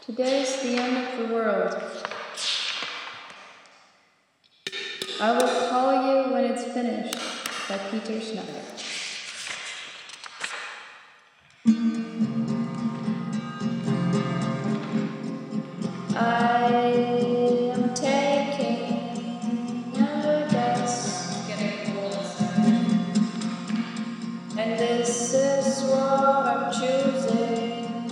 Today's the end of the world. I will call you when it's finished, by Peter Schneider. I am taking a guess, and this is what I'm choosing.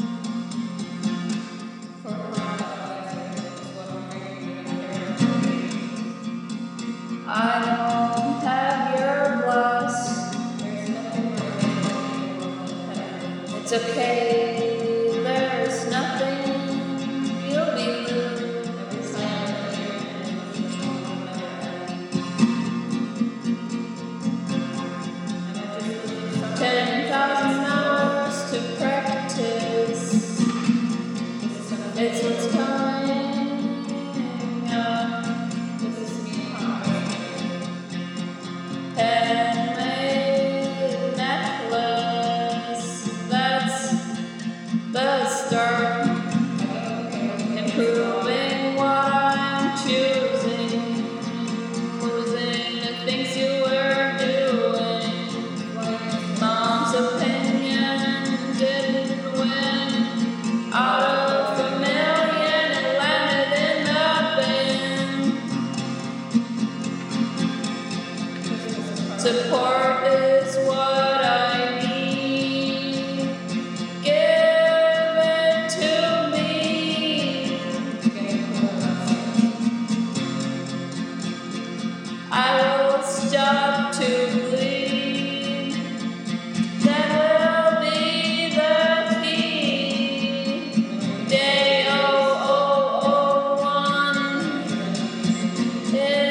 I don't have your bless. It's okay, there's nothing you'll be through. 10,000 hours to practice. It's what's coming up. Handmade necklace, that's the start. Improving what I'm choosing, losing the things you were doing. Mom's opinion didn't win. Out of a million, it landed in the bin. Support is what I need. Give it to me. I will stop to bleed. That will be the key. Day 0001 is